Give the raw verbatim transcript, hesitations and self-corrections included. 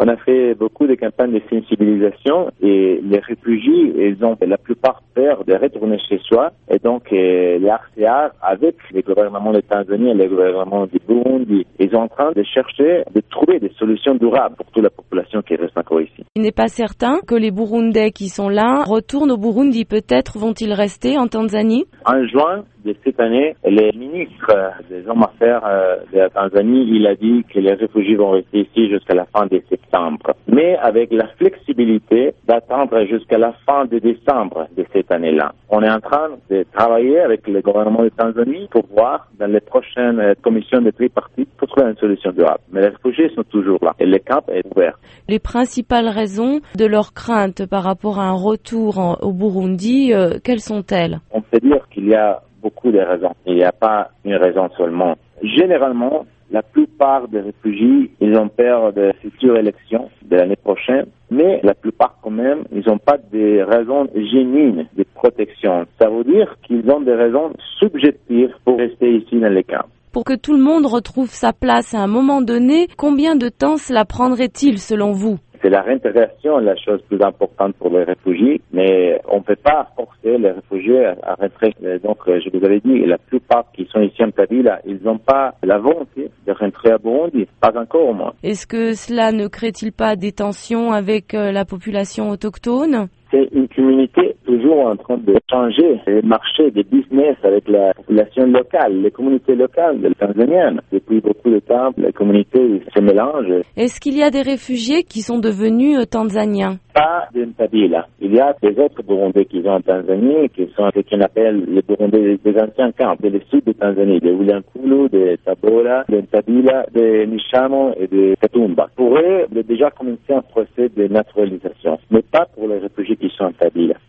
On a fait beaucoup de campagnes de sensibilisation et les réfugiés, ils ont la plupart peur de retourner chez soi. Et donc, euh, l'H C R, avec les gouvernements de Tanzanie et les gouvernements du Burundi, ils sont en train de chercher, de trouver des solutions durables pour toute la population qui reste encore ici. Il n'est pas certain que les Burundais qui sont là retournent au Burundi. Peut-être vont-ils rester en Tanzanie? En juin de cette année, le ministre des Hommes d'Affaires de la Tanzanie, il a dit que les réfugiés vont rester ici jusqu'à la fin de septembre. Mais avec la flexibilité d'attendre jusqu'à la fin de décembre de cette année-là. On est en train de travailler avec le gouvernement de Tanzanie pour voir dans les prochaines commissions de tripartite pour trouver une solution durable. Mais les réfugiés sont toujours là et le camp est ouvert. Les principales raisons de leur crainte par rapport à un retour en, au Burundi, euh, quelles sont-elles? On peut dire qu'il y a beaucoup de raisons. Il n'y a pas une raison seulement. Généralement, la plupart des réfugiés, ils ont peur de futures élections de l'année prochaine, mais la plupart quand même, ils n'ont pas de raisons génuines de protection. Ça veut dire qu'ils ont des raisons subjectives pour rester ici dans les camps. Pour que tout le monde retrouve sa place à un moment donné, combien de temps cela prendrait-il selon vous? C'est la réintégration la chose plus importante pour les réfugiés, mais on ne peut pas forcer les réfugiés à rentrer. Donc, je vous avais dit, la plupart qui sont ici en Kabila, ils n'ont pas la volonté de rentrer à Burundi, pas encore au moins. Est-ce que cela ne crée-t-il pas des tensions avec la population autochtone? C'est une communauté toujours en train de changer les marchés, des business avec la population locale, les communautés locales tanzaniennes. Depuis beaucoup de temps, les communautés se mélangent. Est-ce qu'il y a des réfugiés qui sont devenus tanzaniens? Pas de Kabila. Il y a des autres Burundais qui sont en Tanzanie, qui sont ce qu'on appelle les Burundais des anciens camps, de le sud de Tanzanie, de Wilyankulu, de Tabora, de Kabila, de Nishamo et de Katumba. Pour eux, il a déjà commencé un procès de naturalisation, mais pas pour les réfugiés qui sont en Kabila.